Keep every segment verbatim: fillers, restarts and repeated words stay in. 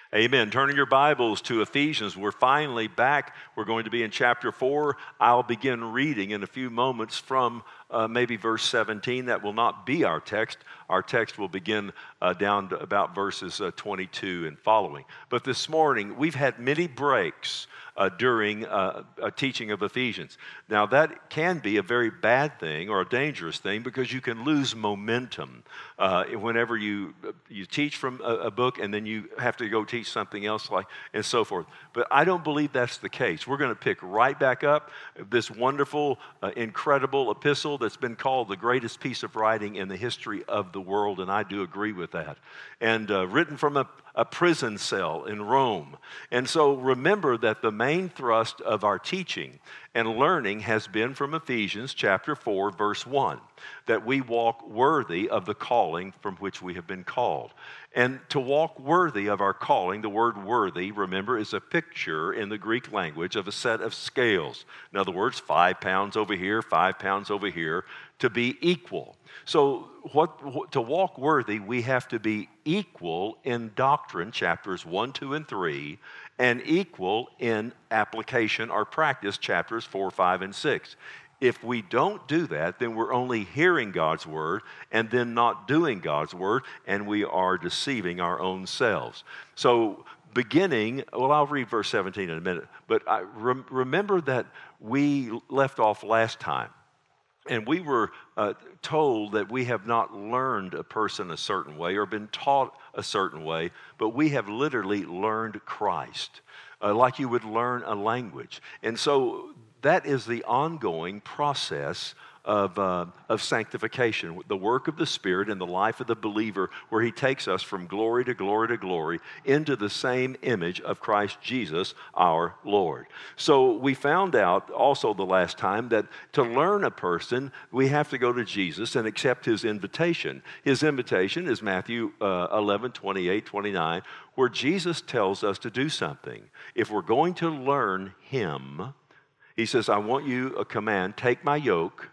Amen. Turning your Bibles to Ephesians. We're finally back. We're going to be in chapter four. I'll begin reading in a few moments from uh, maybe verse seventeen. That will not be our text. Our text will begin uh, down to about verses uh, twenty-two and following. But this morning, we've had many breaks uh, during uh, a teaching of Ephesians. Now, that can be a very bad thing or a dangerous thing because you can lose momentum uh, whenever you you teach from a, a book and then you have to go teach something else, like and so forth. But I don't believe that's the case. We're going to pick right back up this wonderful, uh, incredible epistle that's been called the greatest piece of writing in the history of the world, and I do agree with that. And uh, written from a, a prison cell in Rome. And so remember that the main thrust of our teaching and learning has been from Ephesians chapter four, verse one, that we walk worthy of the calling from which we have been called. And to walk worthy of our calling, the word worthy, remember, is a picture in the Greek language of a set of scales. In other words, five pounds over here, five pounds over here, to be equal. So what, to walk worthy, we have to be equal in doctrine, chapters one, two, and three, and equal in application or practice, chapters four, five, and six. If we don't do that, then we're only hearing God's word and then not doing God's word, and we are deceiving our own selves. So beginning, well, I'll read verse seventeen in a minute, but I re- remember that we left off last time, and we were uh, told that we have not learned a person a certain way or been taught a certain way, but we have literally learned Christ, uh, like you would learn a language. And so that is the ongoing process of, uh, of sanctification, the work of the Spirit in the life of the believer, where He takes us from glory to glory to glory into the same image of Christ Jesus, our Lord. So we found out also the last time that to learn a person, we have to go to Jesus and accept His invitation. His invitation is Matthew uh, eleven, twenty-eight, twenty-nine, where Jesus tells us to do something. If we're going to learn Him, He says, I want you a command, take my yoke.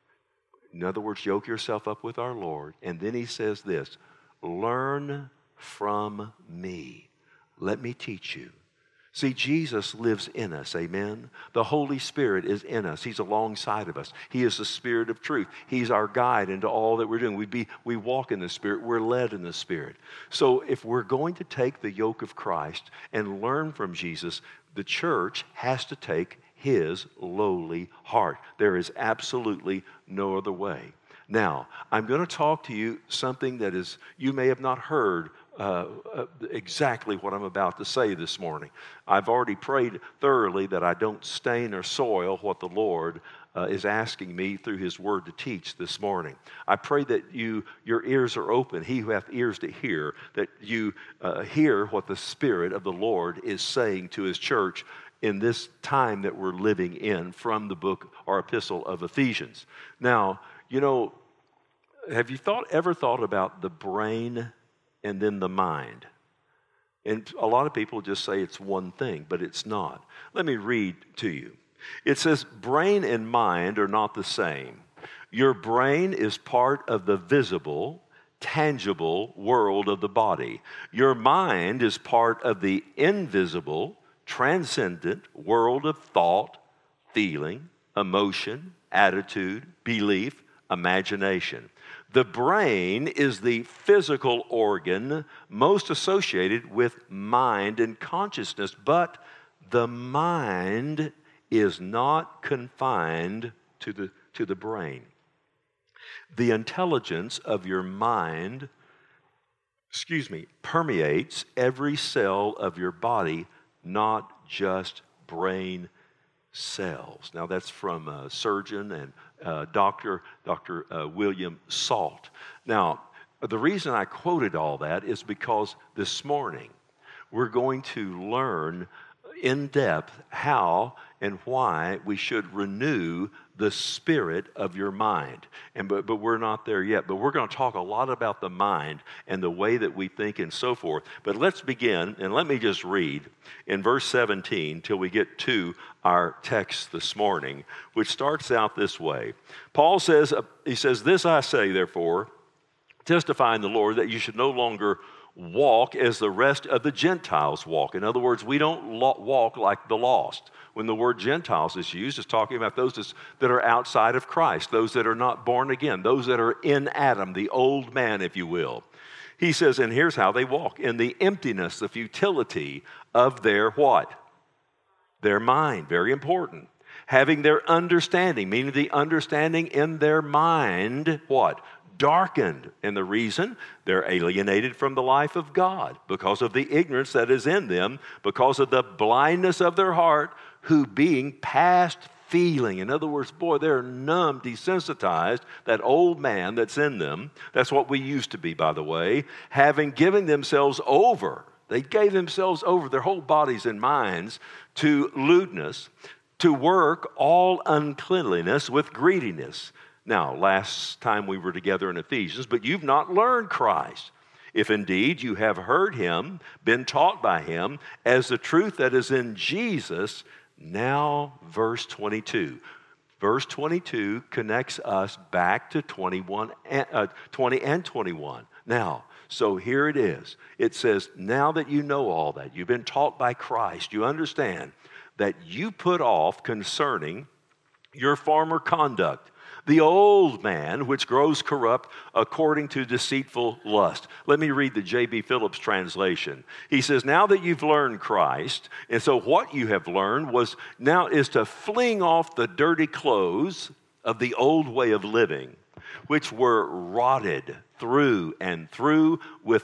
In other words, yoke yourself up with our Lord. And then He says this, learn from me. Let me teach you. See, Jesus lives in us, amen? The Holy Spirit is in us. He's alongside of us. He is the Spirit of truth. He's our guide into all that we're doing. We be, we walk in the Spirit. We're led in the Spirit. So if we're going to take the yoke of Christ and learn from Jesus, the church has to take His lowly heart. There is absolutely no other way. Now, I'm going to talk to you something that is, you may have not heard uh, uh, exactly what I'm about to say this morning. I've already prayed thoroughly that I don't stain or soil what the Lord uh, is asking me through His Word to teach this morning. I pray that you, your ears are open, he who hath ears to hear, that you uh, hear what the Spirit of the Lord is saying to His church in this time that we're living in from the book or epistle of Ephesians. Now, you know, have you thought ever thought about the brain and then the mind? And a lot of people just say it's one thing, but it's not. Let me read to you. It says, brain and mind are not the same. Your brain is part of the visible, tangible world of the body. Your mind is part of the invisible, transcendent world of thought, feeling, emotion, attitude, belief, imagination. The brain is the physical organ most associated with mind and consciousness, but the mind is not confined to the, to the brain. The intelligence of your mind, excuse me, permeates every cell of your body, not just brain cells. Now that's from a surgeon and uh, doctor, Doctor Uh, William Salt. Now, the reason I quoted all that is because this morning we're going to learn in depth how and why we should renew the spirit of your mind. And but, but we're not there yet. But we're going to talk a lot about the mind and the way that we think and so forth. But let's begin, and let me just read in verse seventeen till we get to our text this morning, which starts out this way. Paul says, he says, "This I say, therefore, testify in the Lord, that you should no longer walk as the rest of the Gentiles walk. In other words, we don't lo- walk like the lost. When the word Gentiles is used, it's talking about those that are outside of Christ, those that are not born again, those that are in Adam, the old man, if you will. He says, and here's how they walk: in the emptiness, the futility of their what? Their mind. Very important. Having their understanding, meaning the understanding in their mind, what? Darkened. And the reason? They're alienated from the life of God because of the ignorance that is in them, because of the blindness of their heart, who being past feeling. In other words, boy, they're numb, desensitized, that old man that's in them. That's what we used to be, by the way. Having given themselves over, they gave themselves over, their whole bodies and minds, to lewdness, to work all uncleanliness with greediness. Now, last time we were together in Ephesians, but you've not learned Christ. If indeed you have heard him, been taught by him, as the truth that is in Jesus. Now, verse twenty-two. Verse twenty-two connects us back to twenty-one, uh, twenty and twenty-one. Now, so here it is. It says, now that you know all that, you've been taught by Christ, you understand that you put off concerning your former conduct the old man, which grows corrupt according to deceitful lust. Let me read the J B Phillips translation. He says, now that you've learned Christ, and so what you have learned was now is to fling off the dirty clothes of the old way of living, which were rotted through and through with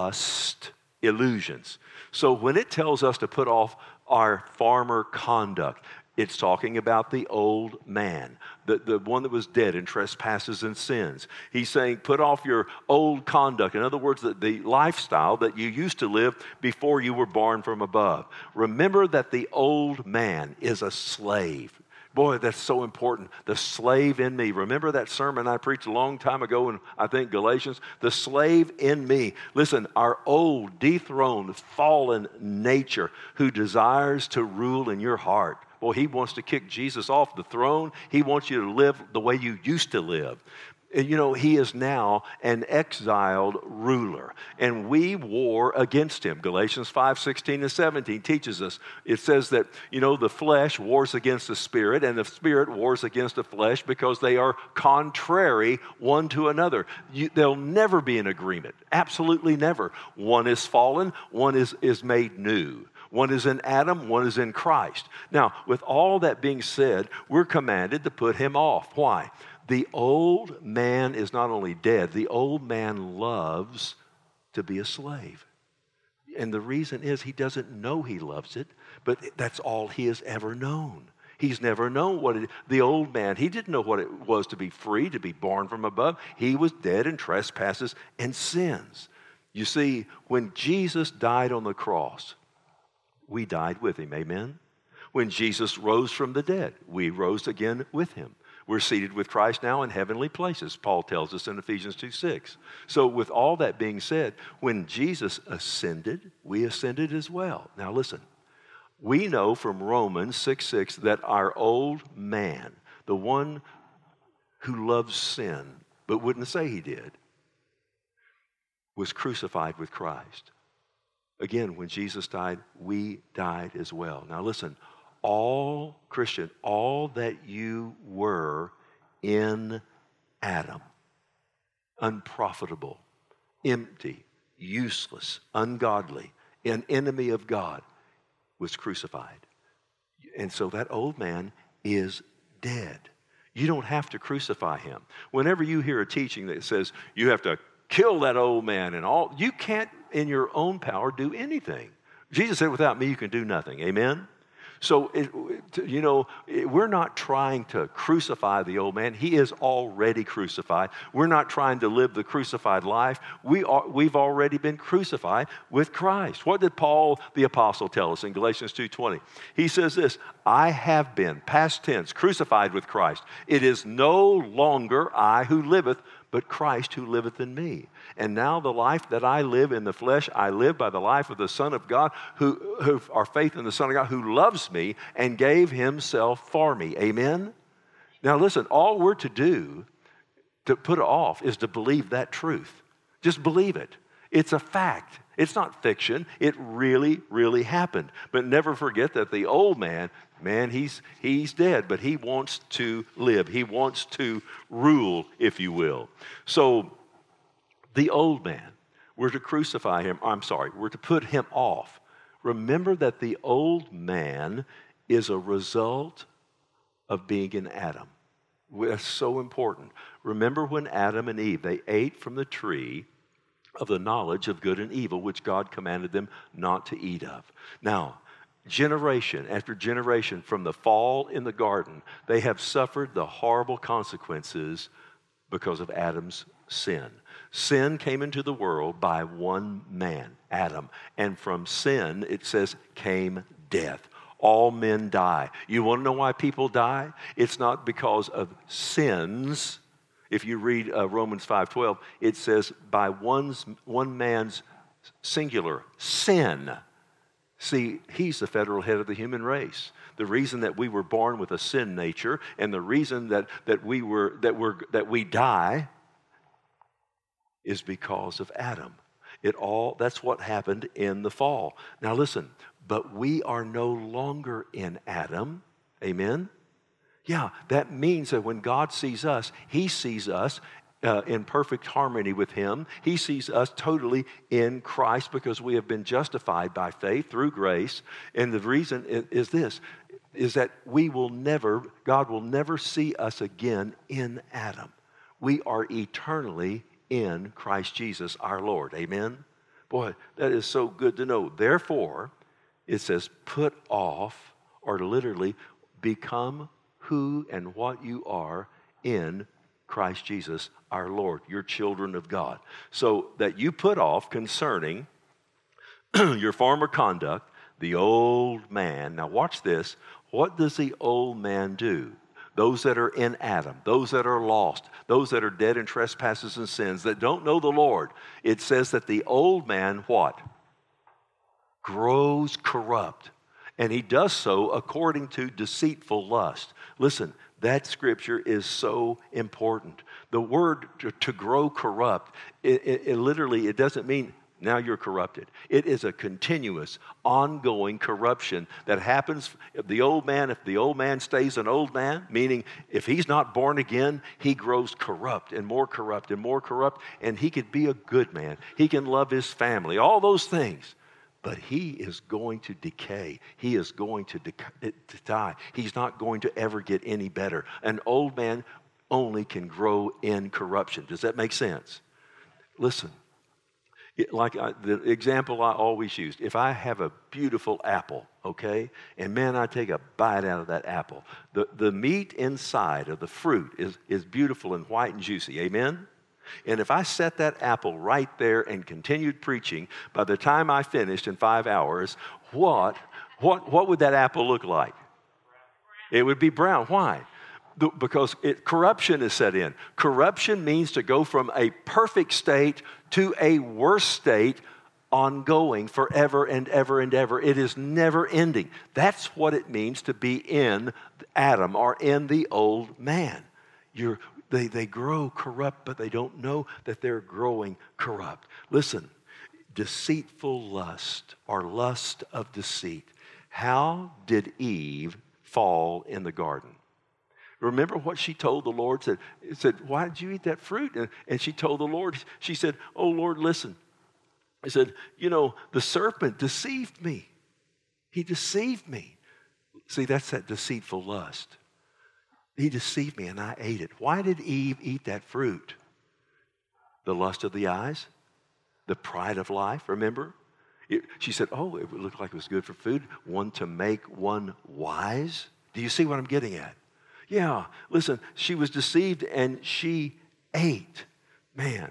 lust illusions. So when it tells us to put off our former conduct, it's talking about the old man, the, the one that was dead in trespasses and sins. He's saying, put off your old conduct. In other words, the, the lifestyle that you used to live before you were born from above. Remember that the old man is a slave. Boy, that's so important. The slave in me. Remember that sermon I preached a long time ago in, I think, Galatians? The slave in me. Listen, our old, dethroned, fallen nature who desires to rule in your heart. Well, he wants to kick Jesus off the throne. He wants you to live the way you used to live. And, you know, he is now an exiled ruler, and we war against him. Galatians five, sixteen and seventeen teaches us. It says that, you know, the flesh wars against the spirit, and the spirit wars against the flesh because they are contrary one to another. You, they'll never be in agreement. Absolutely never. One is fallen, one is, is made new. One is in Adam, one is in Christ. Now, with all that being said, we're commanded to put him off. Why? The old man is not only dead, the old man loves to be a slave. And the reason is he doesn't know he loves it, but that's all he has ever known. He's never known what it, the old man, he didn't know what it was to be free, to be born from above. He was dead in trespasses and sins. You see, when Jesus died on the cross, we died with him, amen? When Jesus rose from the dead, we rose again with him. We're seated with Christ now in heavenly places, Paul tells us in Ephesians two six. So with all that being said, when Jesus ascended, we ascended as well. Now listen, we know from Romans six six that our old man, the one who loves sin but wouldn't say he did, was crucified with Christ. Again, when Jesus died, we died as well. Now listen, all Christian, all that you were in Adam, unprofitable, empty, useless, ungodly, an enemy of God, was crucified. And so that old man is dead. You don't have to crucify him. Whenever you hear a teaching that says you have to kill that old man and all, you can't in your own power do anything. Jesus said, without me you can do nothing. Amen? So, it, you know, we're not trying to crucify the old man. He is already crucified. We're not trying to live the crucified life. We are, we've already been crucified with Christ. What did Paul the Apostle tell us in Galatians two twenty? He says this, I have been, past tense, crucified with Christ. It is no longer I who liveth, but Christ who liveth in me. And now the life that I live in the flesh, I live by the life of the Son of God, who, who our faith in the Son of God, who loves me and gave himself for me. Amen? Now listen, all we're to do to put it off is to believe that truth. Just believe it. It's a fact. It's not fiction. It really, really happened. But never forget that the old man, man, he's, he's dead, but he wants to live. He wants to rule, if you will. So the old man, we're to crucify him. I'm sorry, we're to put him off. Remember that the old man is a result of being in Adam. That's so important. Remember when Adam and Eve, they ate from the tree of the knowledge of good and evil, which God commanded them not to eat of. Now, generation after generation from the fall in the garden, they have suffered the horrible consequences because of Adam's sin. Sin came into the world by one man, Adam. And from sin, it says, came death. All men die. You want to know why people die? It's not because of sins. If you read uh, Romans five twelve, it says, by one's, one man's singular sin. See, he's the federal head of the human race. The reason that we were born with a sin nature, and the reason that, that we were that we're that we die is because of Adam. It all that's what happened in the fall. Now listen, but we are no longer in Adam. Amen? Yeah, that means that when God sees us, He sees us uh, in perfect harmony with Him. He sees us totally in Christ because we have been justified by faith through grace. And the reason is, is this, is that we will never, God will never see us again in Adam. We are eternally in Christ Jesus our Lord. Amen? Boy, that is so good to know. Therefore, it says, put off, or literally, become who and what you are in Christ Jesus our Lord. You're children of God. So that you put off concerning your former conduct, the old man. Now watch this. What does the old man do? Those that are in Adam, those that are lost, those that are dead in trespasses and sins, that don't know the Lord, it says that the old man, what? Grows corrupt. And he does so according to deceitful lust. Listen, that scripture is so important. The word to, to grow corrupt, it, it, it literally, it doesn't mean now you're corrupted. It is a continuous, ongoing corruption that happens. If the old man, if the old man stays an old man, meaning if he's not born again, he grows corrupt and more corrupt and more corrupt, and he could be a good man. He can love his family, all those things. But he is going to decay. He is going to, dec- to die. He's not going to ever get any better. An old man only can grow in corruption. Does that make sense? Listen. It, like I, the example I always used, if I have a beautiful apple, okay, and man, I take a bite out of that apple, the, the meat inside of the fruit is, is beautiful and white and juicy, amen? And if I set that apple right there and continued preaching, by the time I finished in five hours, what, what, what would that apple look like? It would be brown. Why? Because it, corruption is set in. Corruption means to go from a perfect state to a worse state, ongoing forever and ever and ever. It is never ending. That's what it means to be in Adam or in the old man. You're, they, they grow corrupt, but they don't know that they're growing corrupt. Listen, deceitful lust or lust of deceit. How did Eve fall in the garden? Remember what she told the Lord? Said, said, why did you eat that fruit? And, and she told the Lord, she said, oh, Lord, listen. I said, you know, the serpent deceived me. He deceived me. See, that's that deceitful lust. He deceived me and I ate it. Why did Eve eat that fruit? The lust of the eyes, the pride of life, remember? It, she said, oh, it looked like it was good for food. One to make one wise. Do you see what I'm getting at? Yeah, listen, she was deceived and she ate. Man.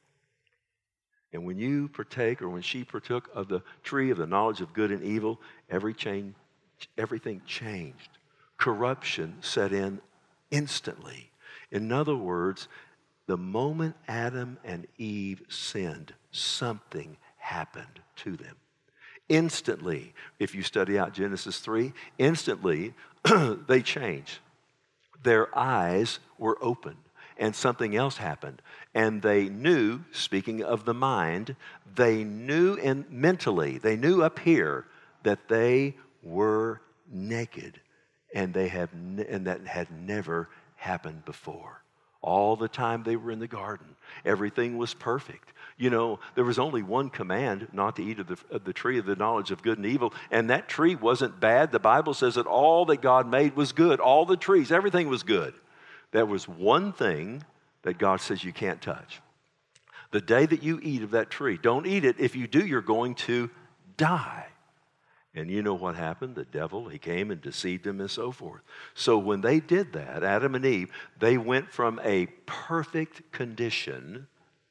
And when you partake or when she partook of the tree of the knowledge of good and evil, every change, everything changed. Corruption set in instantly. In other words, the moment Adam and Eve sinned, something happened to them. Instantly, if you study out Genesis three, instantly they changed. Their eyes were opened. and something else happened. And they knew, speaking of the mind, they knew in, mentally, they knew up here that they were naked. And, they have ne- and that had never happened before. All the time they were in the garden, everything was perfect. You know, there was only one command, not to eat of the, of the tree of the knowledge of good and evil, and that tree wasn't bad. The Bible says that all that God made was good. All the trees, everything was good. There was one thing that God says you can't touch. The day that you eat of that tree, don't eat it. If you do, you're going to die. And you know what happened? The devil, he came and deceived them and so forth. So when they did that, Adam and Eve, they went from a perfect condition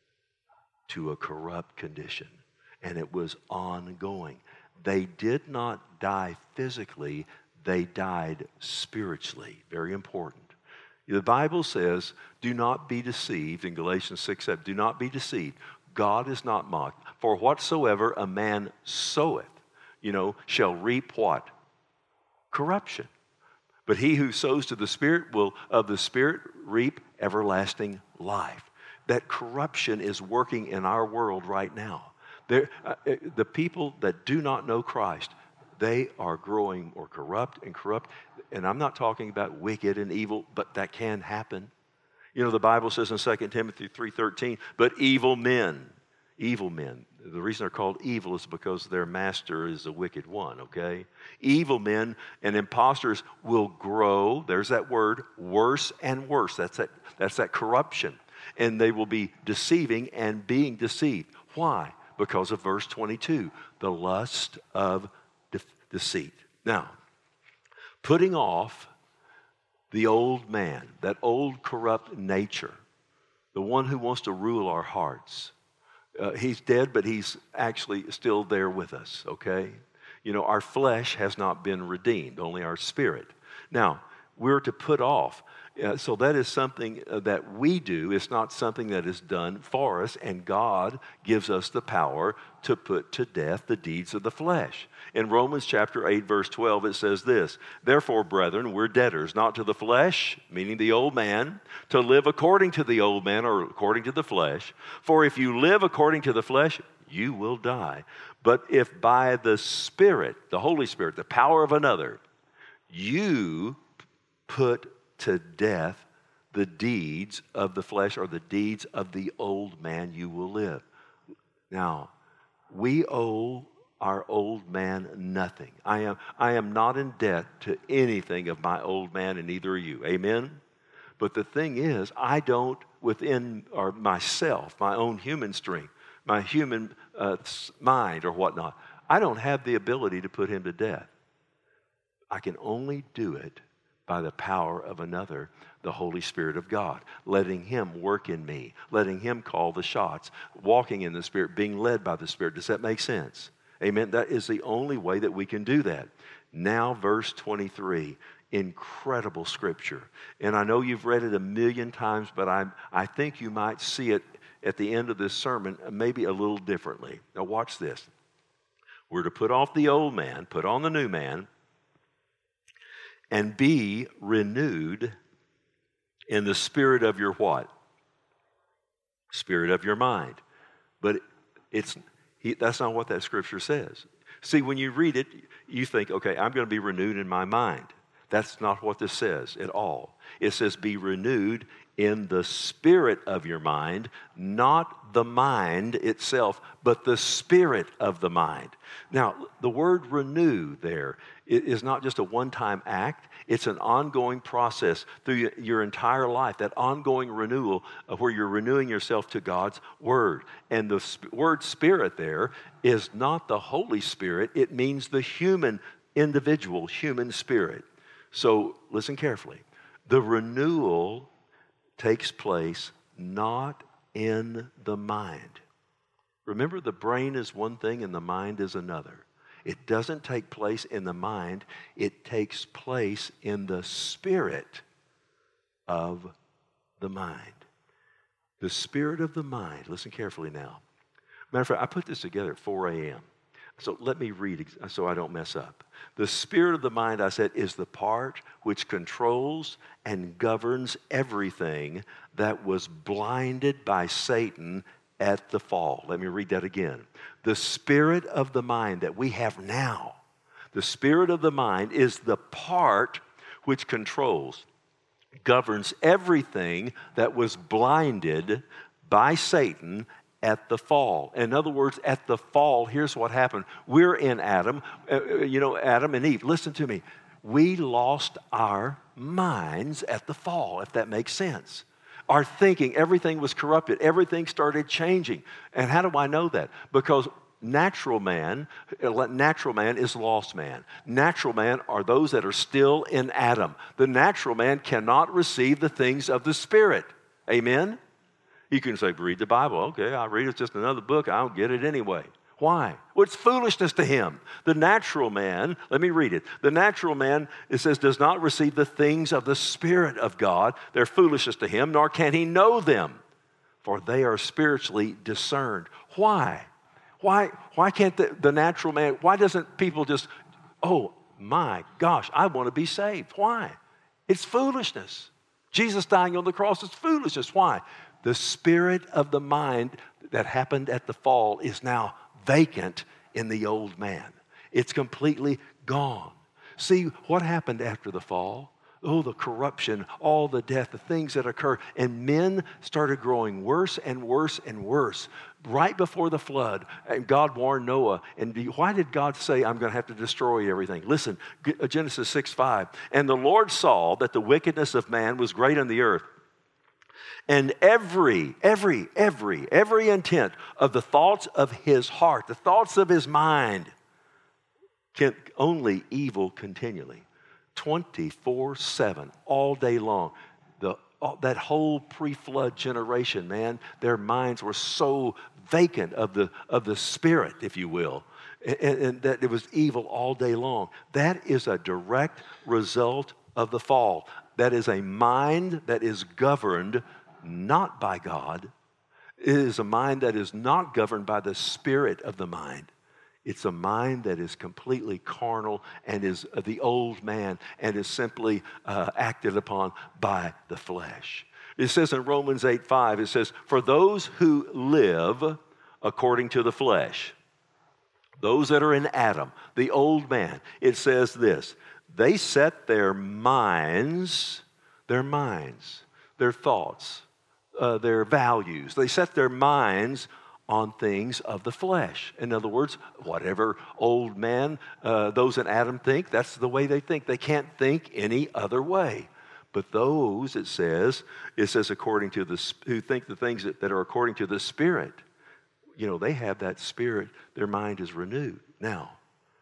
to a corrupt condition. And it was ongoing. They did not die physically, they died spiritually. Very important. The Bible says, do not be deceived, in Galatians six seven, do not be deceived. God is not mocked. For whatsoever a man soweth, you know, shall reap what? Corruption. But he who sows to the Spirit will of the Spirit reap everlasting life. That corruption is working in our world right now. There, uh, the people that do not know Christ, they are growing more corrupt and corrupt. And I'm not talking about wicked and evil, but that can happen. You know, the Bible says in Second Timothy three thirteen, but evil men, evil men, the reason they're called evil is because their master is a wicked one, okay? Evil men and imposters will grow, there's that word, worse and worse. That's that, that's that corruption. And they will be deceiving and being deceived. Why? Because of verse twenty-two, the lust of de- deceit. Now, putting off the old man, that old corrupt nature, the one who wants to rule our hearts. Uh, he's dead, but he's actually still there with us, okay? You know, our flesh has not been redeemed, only our spirit. Now, we're to put off. Uh, so that is something uh, that we do. It's not something that is done for us, and God gives us the power to put to death the deeds of the flesh. In Romans chapter eight, verse twelve, it says this, therefore, brethren, we're debtors, not to the flesh, meaning the old man, to live according to the old man or according to the flesh. For if you live according to the flesh, you will die. But if by the Spirit, the Holy Spirit, the power of another, you put to death the deeds of the flesh or the deeds of the old man, you will live. Now, we owe our old man nothing. I am, I am not in debt to anything of my old man, and neither are you. Amen? But the thing is, I don't, within or myself, my own human strength, my human uh, mind or whatnot, I don't have the ability to put him to death. I can only do it by the power of another, the Holy Spirit of God, letting Him work in me, letting Him call the shots, walking in the Spirit, being led by the Spirit. Does that make sense? Amen. That is the only way that we can do that. Now, verse twenty-three, incredible scripture. And I know you've read it a million times, but I, I think you might see it at the end of this sermon maybe a little differently. Now, watch this. We're to put off the old man, put on the new man, and be renewed in the spirit of your what? Spirit of your mind. But it's he, that's not what that scripture says. See, when you read it, you think, okay, I'm going to be renewed in my mind. That's not what this says at all. It says be renewed in the spirit of your mind, not the mind itself, but the spirit of the mind. Now, the word renew there is not just a one-time act. It's an ongoing process through your entire life, that ongoing renewal of where you're renewing yourself to God's Word. And the sp- word spirit there is not the Holy Spirit. It means the human, individual human spirit. So listen carefully. The renewal takes place not in the mind. Remember, the brain is one thing and the mind is another. It doesn't take place in the mind. It takes place in the spirit of the mind. The spirit of the mind. Listen carefully now. Matter of fact, I put this together at four a.m. So let me read so I don't mess up. The spirit of the mind, I said, is the part which controls and governs everything that was blinded by Satan at the fall. Let me read that again. The spirit of the mind that we have now, the spirit of the mind is the part which controls, governs everything that was blinded by Satan at the fall. In other words, at the fall, here's what happened. We're in Adam, uh, you know, Adam and Eve. Listen to me. We lost our minds at the fall, if that makes sense. Our thinking, everything was corrupted. Everything started changing. And how do I know that? Because natural man, natural man is lost man. Natural man are those that are still in Adam. The natural man cannot receive the things of the Spirit. Amen? You can say, read the Bible. Okay, I read it. It's just another book. I don't get it anyway. Why? Well, it's foolishness to him. The natural man, let me read it. The natural man, it says, does not receive the things of the Spirit of God. They're foolishness to him, nor can he know them, for they are spiritually discerned. Why? Why, why can't the, the natural man, why doesn't people just, oh my gosh, I want to be saved? Why? It's foolishness. Jesus dying on the cross is foolishness. Why? The spirit of the mind that happened at the fall is now vacant in the old man. It's completely gone. See, what happened after the fall? Oh, the corruption, all the death, the things that occur. And men started growing worse and worse and worse. Right before the flood, and God warned Noah. And why did God say, I'm going to have to destroy everything? Listen, Genesis six five. And the Lord saw that the wickedness of man was great on the earth. And every, every, every, every intent of the thoughts of his heart, the thoughts of his mind, can only evil continually. twenty-four seven, all day long. The, all, that whole pre-flood generation, man, their minds were so vacant of the, of the Spirit, if you will, and, and that it was evil all day long. That is a direct result of the fall. That is a mind that is governed not by God. It is a mind that is not governed by the spirit of the mind. It's a mind that is completely carnal and is the old man and is simply uh, acted upon by the flesh. It says in Romans eight five, it says, for those who live according to the flesh, those that are in Adam, the old man, it says this, they set their minds, their minds, their thoughts, uh, their values, they set their minds on things of the flesh. In other words, whatever old man, uh, those in Adam think, that's the way they think. They can't think any other way. But those, it says, it says according to the, who think the things that, that are according to the Spirit, you know, they have that Spirit, their mind is renewed. Now,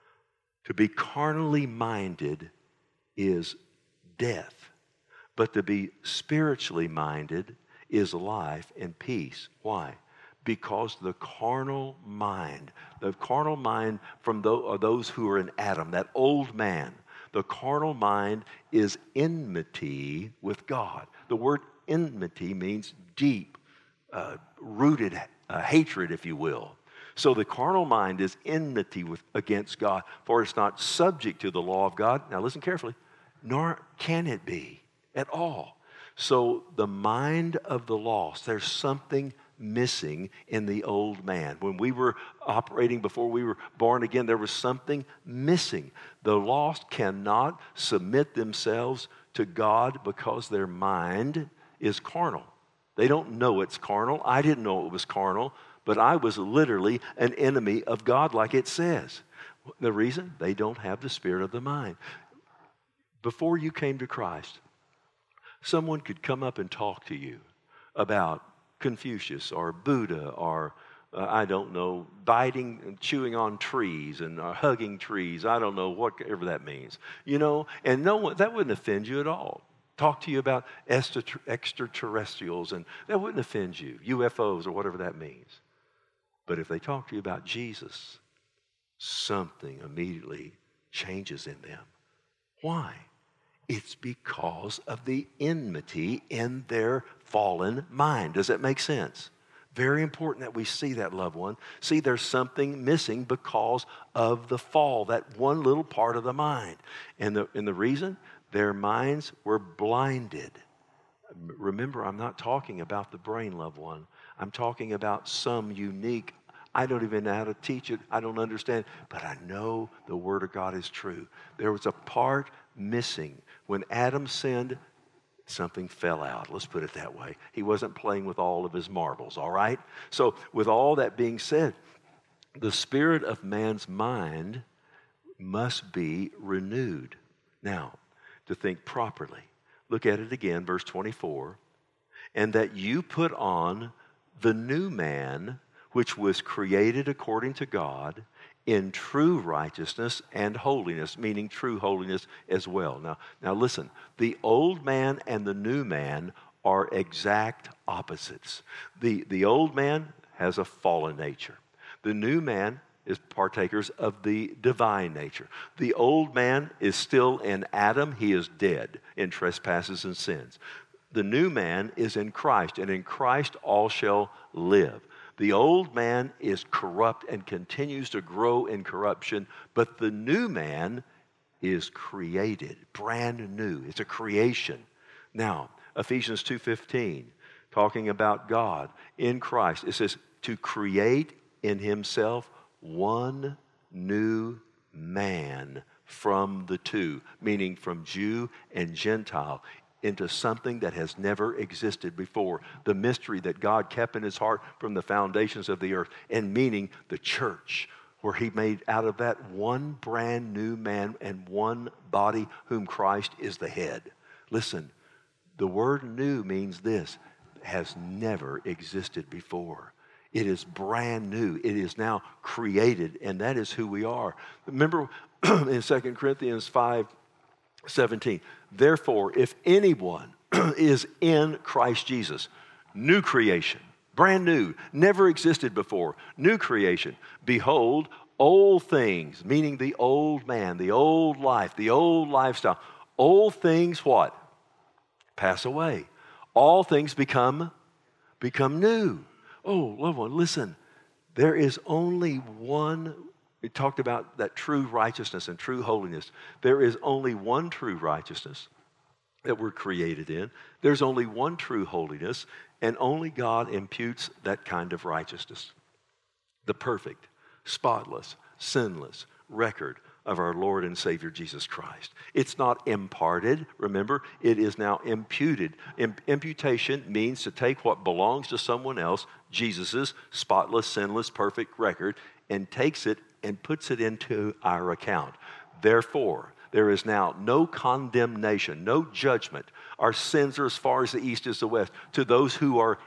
to be carnally minded is death, but to be spiritually minded is life and peace. Why? Because the carnal mind, the carnal mind from those, those who are in Adam, that old man, the carnal mind is enmity with God. The word enmity means deep, uh, rooted uh, hatred, if you will. So the carnal mind is enmity with, against God, for it's not subject to the law of God. Now listen carefully, nor can it be at all. So the mind of the lost, there's something missing in the old man. When we were operating before we were born again, there was something missing. The lost cannot submit themselves to God because their mind is carnal. They don't know it's carnal. I didn't know it was carnal, but I was literally an enemy of God, like it says. The reason? They don't have the spirit of the mind. Before you came to Christ, someone could come up and talk to you about Confucius or Buddha or, uh, I don't know, biting and chewing on trees and uh, hugging trees. I don't know, whatever that means. You know, and no one, that wouldn't offend you at all. Talk to you about extraterrestrials, and that wouldn't offend you, U F Os or whatever that means. But if they talk to you about Jesus, something immediately changes in them. Why? It's because of the enmity in their fallen mind. Does that make sense? Very important that we see that, loved one. See, there's something missing because of the fall, that one little part of the mind. And the, and the reason? Their minds were blinded. Remember, I'm not talking about the brain, loved one. I'm talking about some unique, I don't even know how to teach it. I don't understand. But I know the Word of God is true. There was a part missing. When Adam sinned, something fell out. Let's put it that way. He wasn't playing with all of his marbles, all right? So with all that being said, the spirit of man's mind must be renewed. Now, to think properly, look at it again, verse twenty-four. And that you put on the new man, which was created according to God, in true righteousness and holiness, meaning true holiness as well. Now, now listen, the old man and the new man are exact opposites. The, the old man has a fallen nature. The new man is partakers of the divine nature. The old man is still in Adam. He is dead in trespasses and sins. The new man is in Christ, and in Christ all shall live. The old man is corrupt and continues to grow in corruption, but the new man is created, brand new. It's a creation. Now, Ephesians two fifteen, talking about God in Christ, it says to create in himself one new man from the two, meaning from Jew and Gentile, into something that has never existed before. The mystery that God kept in his heart from the foundations of the earth, and meaning the church, where he made out of that one brand new man and one body whom Christ is the head. Listen, the word new means this, has never existed before. It is brand new. It is now created, and that is who we are. Remember in Second Corinthians five seventeen, therefore, if anyone is in Christ Jesus, new creation, brand new, never existed before, new creation, behold, old things, meaning the old man, the old life, the old lifestyle, old things what? Pass away. All things become, become new. Oh, loved one, listen, there is only one. We talked about that true righteousness and true holiness. There is only one true righteousness that we're created in. There's only one true holiness, and only God imputes that kind of righteousness. The perfect, spotless, sinless record of our Lord and Savior Jesus Christ. It's not imparted, remember, it is now imputed. Im- imputation means to take what belongs to someone else, Jesus's spotless, sinless, perfect record, and takes it and puts it into our account. Therefore, there is now no condemnation, no judgment. Our sins are as far as the east is the west to those who are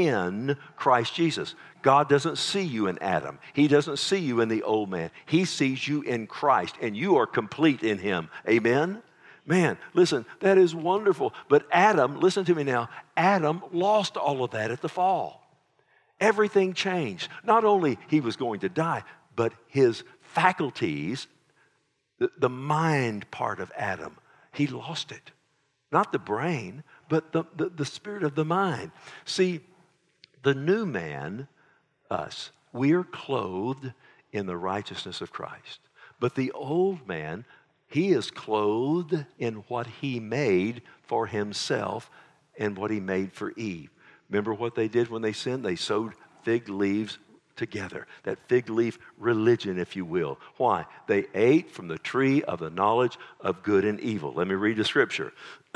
in Christ Jesus. God doesn't see you in Adam. He doesn't see you in the old man. He sees you in Christ, and you are complete in him. Amen? Man, listen, that is wonderful. But Adam, listen to me now, Adam lost all of that at the fall. Everything changed. Not only he was going to die, but his faculties, the, the mind part of Adam, he lost it. Not the brain, but the, the, the spirit of the mind. See, the new man, us, we are clothed in the righteousness of Christ. But the old man, he is clothed in what he made for himself and what he made for Eve. Remember what they did when they sinned? They sewed fig leaves together. That fig leaf religion, if you will. Why? They ate from the tree of the knowledge of good and evil. Let me read the scripture.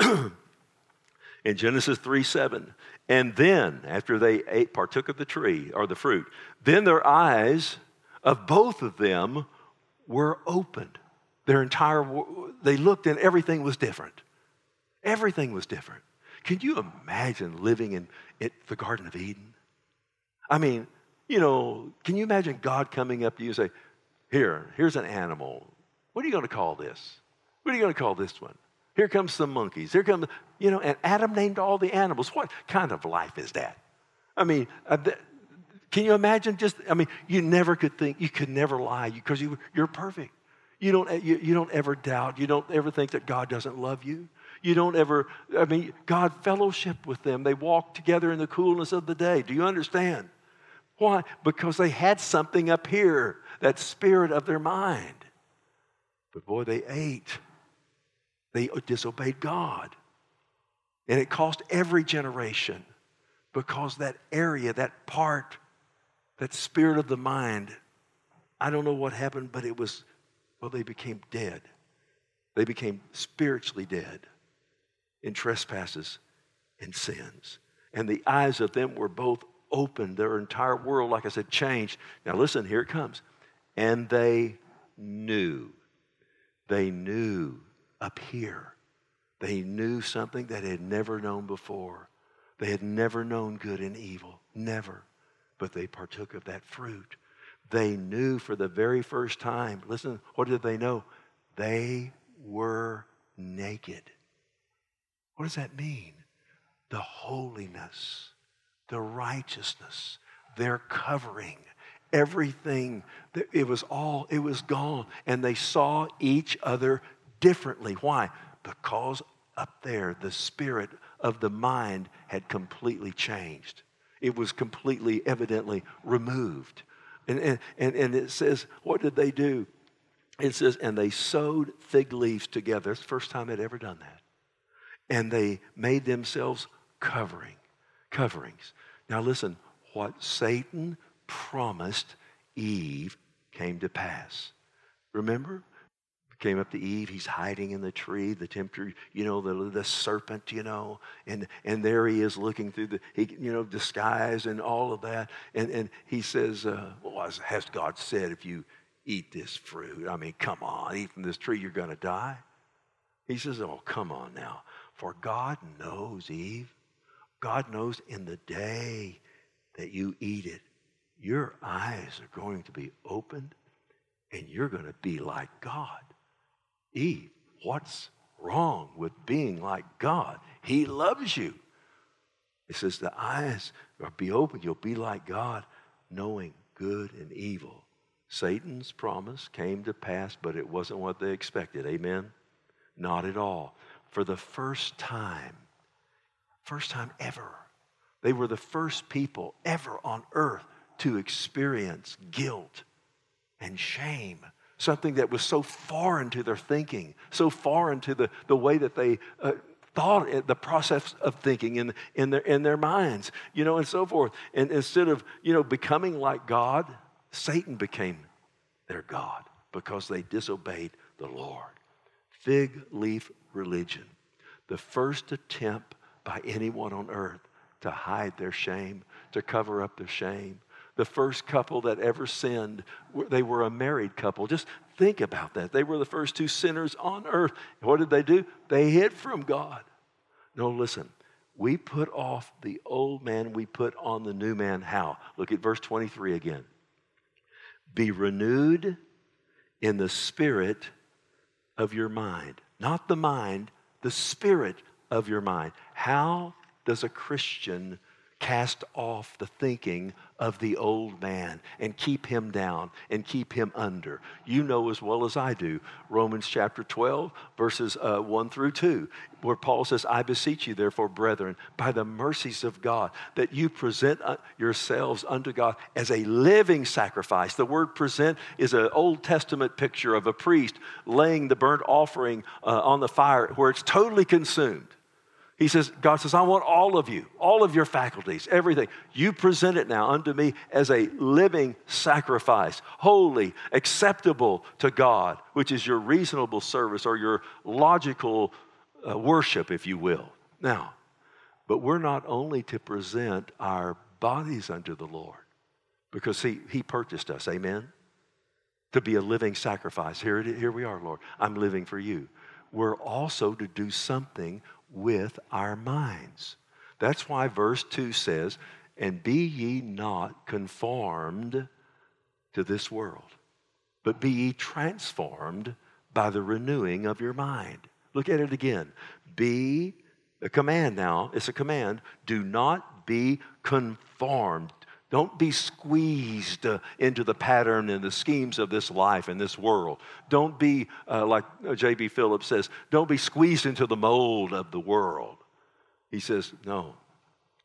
In Genesis three seven, and then, after they ate, partook of the tree, or the fruit, then their eyes of both of them were opened. Their entire, they looked and everything was different. Everything was different. Can you imagine living in, in the Garden of Eden? I mean, you know, can you imagine God coming up to you and say, here, here's an animal. What are you going to call this? What are you going to call this one? Here comes some monkeys. Here comes, you know, and Adam named all the animals. What kind of life is that? I mean, uh, th- can you imagine just, I mean, you never could think, you could never lie because you, you're perfect. You don't, you, you don't ever doubt. You don't ever think that God doesn't love you. You don't ever, I mean, God fellowship with them. They walk together in the coolness of the day. Do you understand? Why? Because they had something up here, that spirit of their mind. But boy, they ate. They disobeyed God. And it cost every generation because that area, that part, that spirit of the mind, I don't know what happened, but it was, well, they became dead. They became spiritually dead in trespasses and sins. And the eyes of them were both opened. Their entire world, like I said, changed. Now listen, here it comes. And they knew. They knew up here. They knew something that they had never known before. They had never known good and evil. Never. But they partook of that fruit. They knew for the very first time. Listen, what did they know? They were naked. What does that mean? The holiness, the righteousness, their covering, everything, it was all, it was gone. And they saw each other differently. Why? Because up there, the spirit of the mind had completely changed. It was completely, evidently removed. And, and, and, and it says, what did they do? It says, and they sewed fig leaves together. It's the first time they'd ever done that. And they made themselves covering, coverings. Now listen, what Satan promised Eve came to pass. Remember? Came up to Eve, he's hiding in the tree, the tempter, you know, the, the serpent, you know, and, and there he is looking through the, he, you know, disguise and all of that. And, and he says, uh, well, has God said if you eat this fruit, I mean, come on, eat from this tree, you're going to die? He says, oh, come on now. For God knows, Eve, God knows in the day that you eat it, your eyes are going to be opened and you're going to be like God. Eve, what's wrong with being like God? He loves you. It says the eyes will be open. You'll be like God, knowing good and evil. Satan's promise came to pass, but it wasn't what they expected. Amen? Not at all. For the first time, first time ever, they were the first people ever on earth to experience guilt and shame. Something that was so foreign to their thinking, so foreign to the, the way that they uh, thought, it, the process of thinking in, in, their, in their minds, you know, and so forth. And instead of, you know, becoming like God, Satan became their God because they disobeyed the Lord. Fig leaf religion, the first attempt by anyone on earth to hide their shame, to cover up their shame. The first couple that ever sinned, they were a married couple. Just think about that. They were the first two sinners on earth. What did they do? They hid from God. No, listen. We put off the old man, we put on the new man. How? Look at verse twenty-three again. Be renewed in the spirit of your mind. Not the mind, the spirit of your mind. How does a Christian cast off the thinking of the old man and keep him down and keep him under? You know as well as I do, Romans chapter twelve, verses uh, one through two, where Paul says, I beseech you, therefore, brethren, by the mercies of God, that you present yourselves unto God as a living sacrifice. The word present is an Old Testament picture of a priest laying the burnt offering uh, on the fire where it's totally consumed. He says, God says, I want all of you, all of your faculties, everything. You present it now unto me as a living sacrifice, holy, acceptable to God, which is your reasonable service or your logical uh, worship, if you will. Now, but we're not only to present our bodies unto the Lord, because he, he purchased us, amen? To be a living sacrifice. Here, it, here we are, Lord. I'm living for you. We're also to do something with our minds. That's why verse two says, and be ye not conformed to this world, but be ye transformed by the renewing of your mind. Look at it again. Be, a command now, it's a command, do not be conformed. Don't be squeezed uh, into the pattern and the schemes of this life and this world. Don't be, uh, like J B Phillips says, don't be squeezed into the mold of the world. He says, no,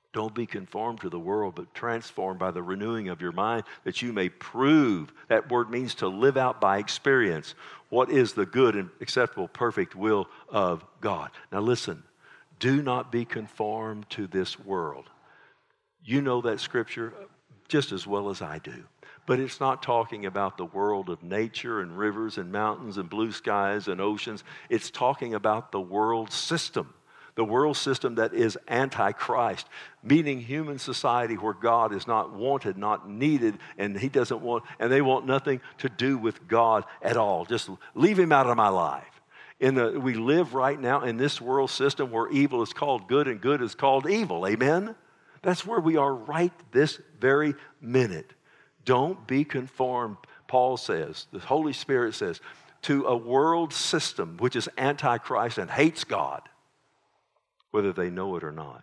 Don't be conformed to the world, but transformed by the renewing of your mind, that you may prove. That word means to live out by experience. What is the good and acceptable, perfect will of God? Now listen, do not be conformed to this world. You know that scripture just as well as I do. But it's not talking about the world of nature and rivers and mountains and blue skies and oceans. It's talking about the world system. The world system that is anti-Christ, meaning human society where God is not wanted, not needed, and He doesn't want, and they want nothing to do with God at all. Just leave Him out of my life. In the, we live right now in this world system where evil is called good and good is called evil. Amen? That's where we are right this very minute. Don't be conformed, Paul says, the Holy Spirit says, to a world system which is anti-Christ and hates God, whether they know it or not,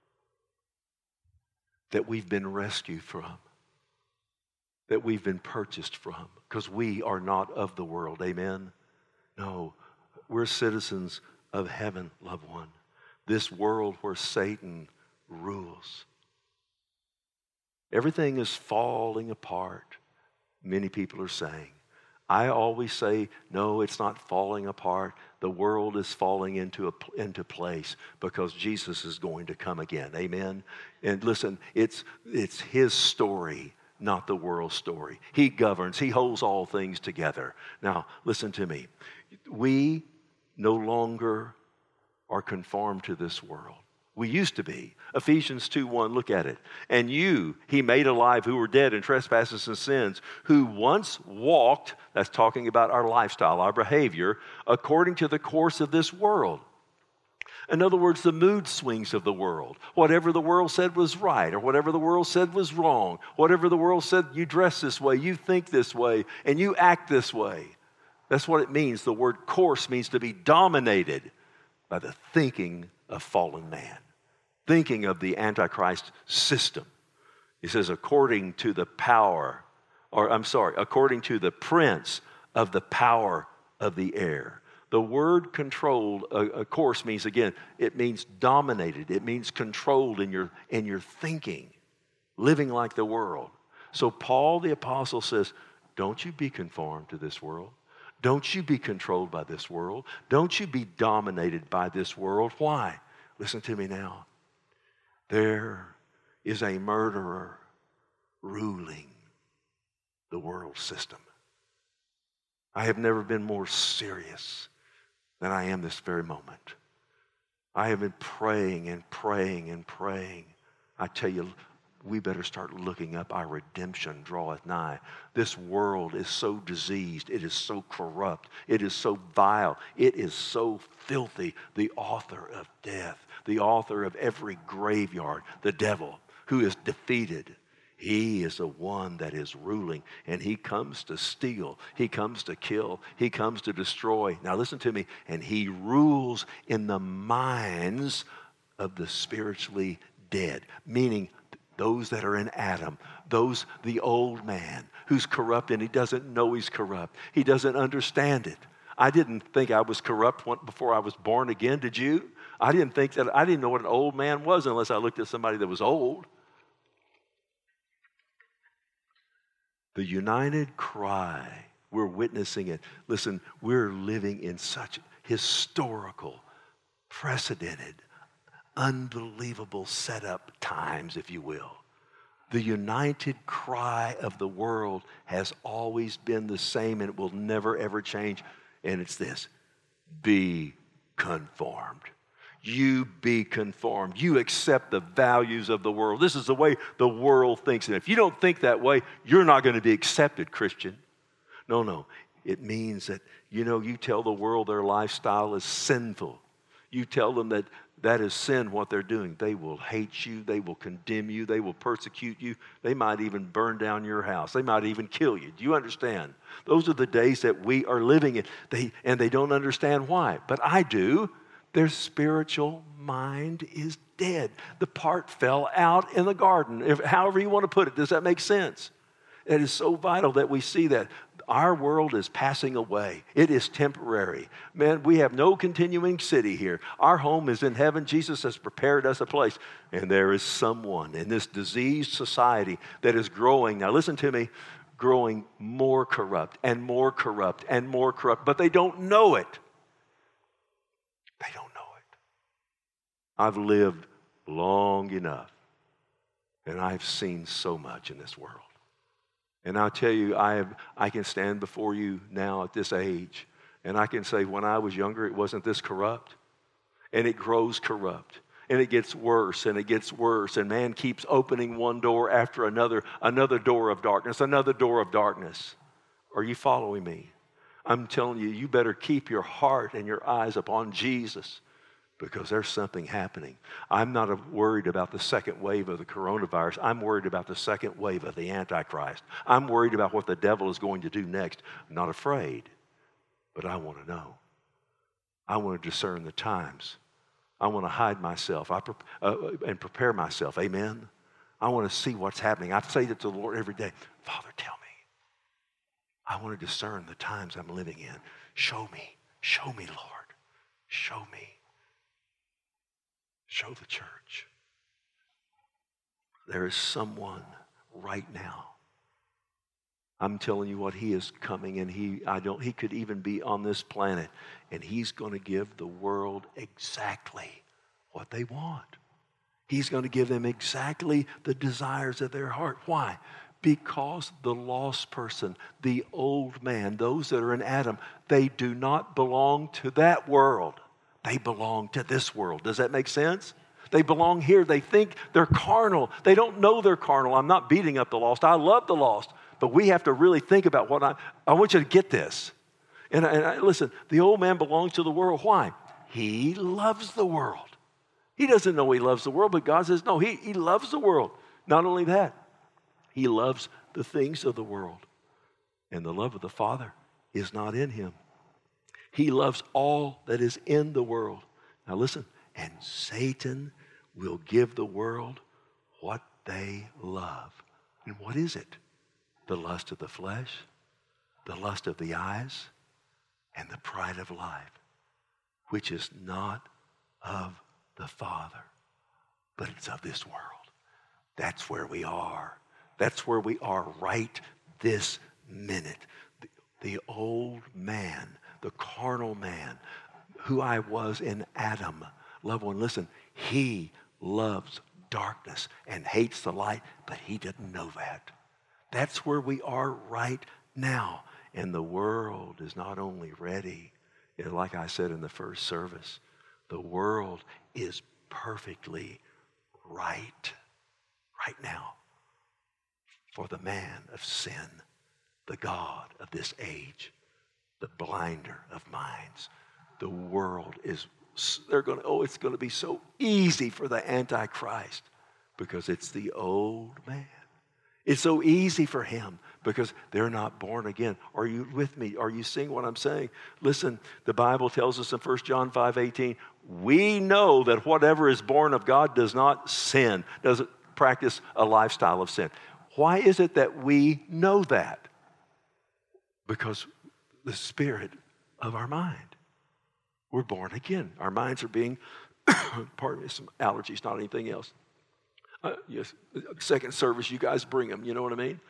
that we've been rescued from, that we've been purchased from, because we are not of the world. Amen? No, we're citizens of heaven, loved one. This world where Satan rules. Everything is falling apart, many people are saying. I always say, no, it's not falling apart. The world is falling into, a, into place because Jesus is going to come again. Amen? And listen, it's, it's His story, not the world's story. He governs. He holds all things together. Now, listen to me. We no longer are conformed to this world. We used to be. Ephesians two one, look at it. And you, He made alive who were dead in trespasses and sins, who once walked, that's talking about our lifestyle, our behavior, according to the course of this world. In other words, the mood swings of the world. Whatever the world said was right, or whatever the world said was wrong. Whatever the world said, you dress this way, you think this way, and you act this way. That's what it means. The word course means to be dominated by the thinking of fallen man. Thinking of the Antichrist system. He says, according to the power, or I'm sorry, according to the prince of the power of the air. The word controlled, uh, of course, means, again, it means dominated. It means controlled in your, in your thinking, living like the world. So Paul the apostle says, don't you be conformed to this world. Don't you be controlled by this world. Don't you be dominated by this world. Why? Listen to me now. There is a murderer ruling the world system. I have never been more serious than I am this very moment. I have been praying and praying and praying. I tell you, we better start looking up. Our redemption draweth nigh. This world is so diseased. It is so corrupt. It is so vile. It is so filthy. The author of death, the author of every graveyard, the devil, who is defeated. He is the one that is ruling, and he comes to steal. He comes to kill. He comes to destroy. Now listen to me. And he rules in the minds of the spiritually dead, meaning those that are in Adam, those, the old man who's corrupt and he doesn't know he's corrupt. He doesn't understand it. I didn't think I was corrupt before I was born again. Did you? I didn't think that, I didn't know what an old man was unless I looked at somebody that was old. The united cry, we're witnessing it. Listen, we're living in such historical, precedented, unbelievable setup times, if you will. The united cry of the world has always been the same, and it will never, ever change. And it's this: be conformed. You be conformed. You accept the values of the world. This is the way the world thinks. And if you don't think that way, you're not going to be accepted, Christian. No, no. It means that, you know, you tell the world their lifestyle is sinful. You tell them that that is sin, what they're doing. They will hate you. They will condemn you. They will persecute you. They might even burn down your house. They might even kill you. Do you understand? Those are the days that we are living in. They, and they don't understand why. But I do. Their spiritual mind is dead. The part fell out in the garden. If, however you want to put it, does that make sense? It is so vital that we see that Our world is passing away. It is temporary. Man, we have no continuing city here. Our home is in heaven. Jesus has prepared us a place. And there is someone in this diseased society that is growing. Now listen to me, growing more corrupt and more corrupt and more corrupt. But they don't know it. They don't know it. I've lived long enough. And I've seen so much in this world. And I'll tell you, I have, I can stand before you now at this age, and I can say when I was younger, it wasn't this corrupt. And it grows corrupt. And it gets worse, and it gets worse. And man keeps opening one door after another, another door of darkness, another door of darkness. Are you following me? I'm telling you, you better keep your heart and your eyes upon Jesus. Because there's something happening. I'm not worried about the second wave of the coronavirus. I'm worried about the second wave of the Antichrist. I'm worried about what the devil is going to do next. I'm not afraid, but I want to know. I want to discern the times. I want to hide myself I pre- uh, and prepare myself. Amen? I want to see what's happening. I say that to the Lord every day. Father, tell me. I want to discern the times I'm living in. Show me. Show me, Lord. Show me. Show the church. There is someone right now. I'm telling you what, he is coming, and he I don't he could even be on this planet, and he's going to give the world exactly what they want. He's going to give them exactly the desires of their heart. Why? Because the lost person, the old man, those that are in Adam, they do not belong to that world. They belong to this world. Does that make sense? They belong here. They think they're carnal. They don't know they're carnal. I'm not beating up the lost. I love the lost. But we have to really think about what I... I want you to get this. And, and I, listen, the old man belongs to the world. Why? He loves the world. He doesn't know he loves the world, but God says, no, he, he loves the world. Not only that, he loves the things of the world. And the love of the Father is not in him. He loves all that is in the world. Now listen, and Satan will give the world what they love. And what is it? The lust of the flesh, the lust of the eyes, and the pride of life, which is not of the Father, but it's of this world. That's where we are. That's where we are right this minute. The, the old man, the carnal man, who I was in Adam. Loved one, listen, he loves darkness and hates the light, but he didn't know that. That's where we are right now. And the world is not only ready, like I said in the first service, the world is perfectly right, right now, for the man of sin, the God of this age, the blinder of minds. The world is, they're going to, oh, it's going to be so easy for the Antichrist because it's the old man. It's so easy for him because they're not born again. Are you with me? Are you seeing what I'm saying? Listen, the Bible tells us in First John five eighteen, we know that whatever is born of God does not sin, doesn't practice a lifestyle of sin. Why is it that we know that? Because the spirit of our mind. We're born again. Our minds are being, pardon me, some allergies, not anything else. Uh, yes, second service, you guys bring them. You know what I mean?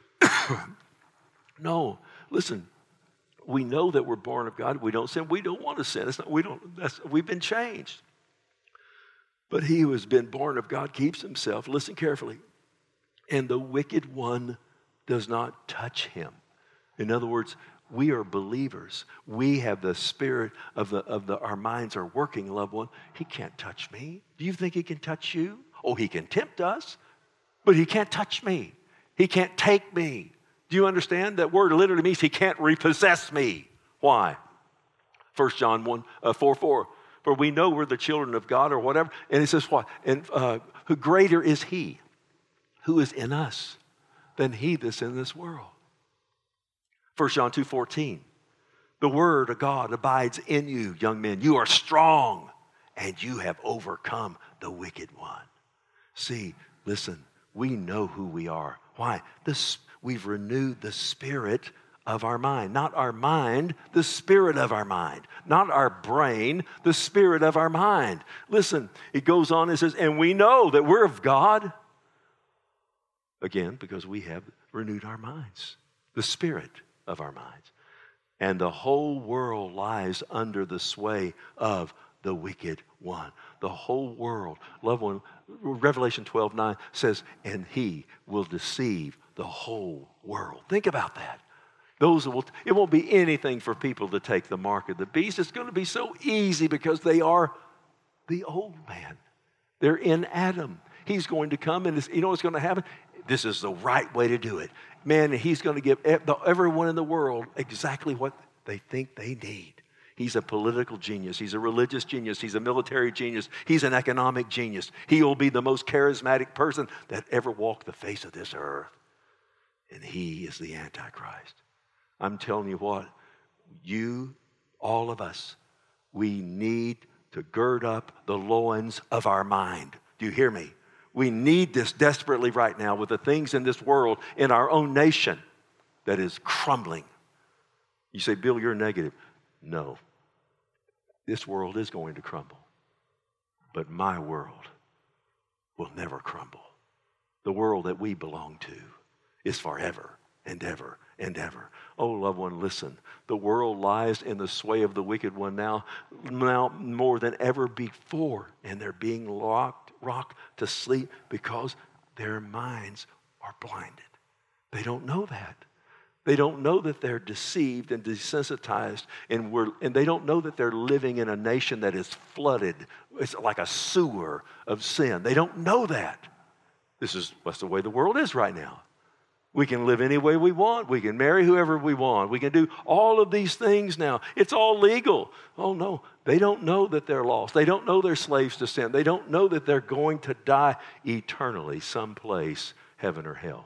No, listen. We know that we're born of God. We don't sin. We don't want to sin. It's not, we don't. That's, we've been changed. But he who has been born of God keeps himself. Listen carefully. And the wicked one does not touch him. In other words, we are believers. We have the spirit of the of the. Our minds are working, loved one. He can't touch me. Do you think he can touch you? Oh, he can tempt us, but he can't touch me. He can't take me. Do you understand? That word literally means he can't repossess me. Why? First John one, uh, four, four. For we know we're the children of God or whatever. And it says what? And uh, who greater is he who is in us than he that's in this world. First John two fourteen. The word of God abides in you, young men. You are strong and you have overcome the wicked one. See, listen, we know who we are. Why? This, we've renewed the spirit of our mind. Not our mind, the spirit of our mind. Not our brain, the spirit of our mind. Listen, it goes on and says, and we know that we're of God. Again, because we have renewed our minds, the spirit of our minds. And the whole world lies under the sway of the wicked one. The whole world. Loved one, Revelation twelve nine says, and he will deceive the whole world. Think about that. Those will, it won't be anything for people to take the mark of the beast. It's going to be so easy because they are the old man. They're in Adam. He's going to come and you know what's going to happen? This is the right way to do it. Man, he's going to give everyone in the world exactly what they think they need. He's a political genius. He's a religious genius. He's a military genius. He's an economic genius. He will be the most charismatic person that ever walked the face of this earth. And he is the Antichrist. I'm telling you what, you, all of us, we need to gird up the loins of our mind. Do you hear me? We need this desperately right now with the things in this world, in our own nation, that is crumbling. You say, Bill, you're negative. No. This world is going to crumble. But my world will never crumble. The world that we belong to is forever and ever and ever. Oh, loved one, listen. The world lies in the sway of the wicked one now, now more than ever before. And they're being locked, rocked to sleep because their minds are blinded. They don't know that. They don't know that they're deceived and desensitized, and we're and they don't know that they're living in a nation that is flooded. It's like a sewer of sin. They don't know that. This is what's the way the world is right now. We can live any way we want. We can marry whoever we want. We can do all of these things now. It's all legal. Oh, no. They don't know that they're lost. They don't know they're slaves to sin. They don't know that they're going to die eternally someplace, heaven or hell.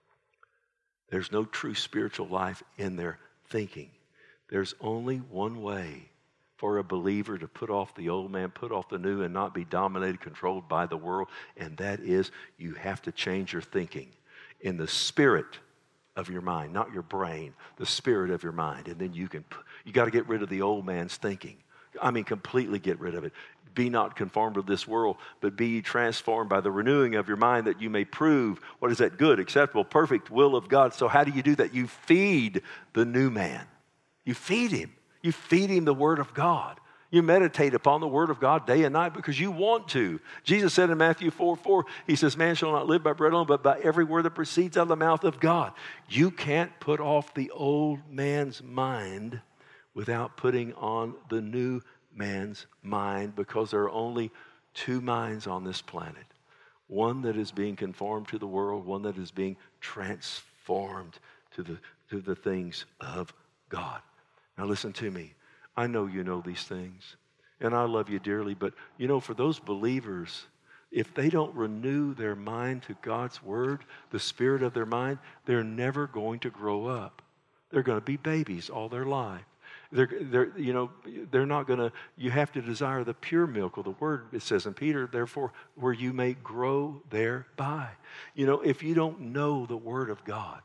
There's no true spiritual life in their thinking. There's only one way for a believer to put off the old man, put off the new, and not be dominated, controlled by the world, and that is you have to change your thinking in the spirit of your mind, not your brain, the spirit of your mind. And then you can, you got to get rid of the old man's thinking. I mean, completely get rid of it. Be not conformed to this world, but be ye transformed by the renewing of your mind, that you may prove what is that good, acceptable, perfect will of God. So how do you do that? You feed the new man. You feed him. You feed him the word of God. You meditate upon the word of God day and night because you want to. Jesus said in Matthew four four, he says, man shall not live by bread alone, but by every word that proceeds out of the mouth of God. You can't put off the old man's mind without putting on the new man's mind, because there are only two minds on this planet. One that is being conformed to the world, one that is being transformed to the, to the things of God. Now listen to me. I know you know these things, and I love you dearly, but you know, for those believers, if they don't renew their mind to God's word, the spirit of their mind, they're never going to grow up. They're going to be babies all their life. They're, they're, you know, they're not going to, you have to desire the pure milk of the word, it says in Peter, therefore, where you may grow thereby. You know, if you don't know the word of God,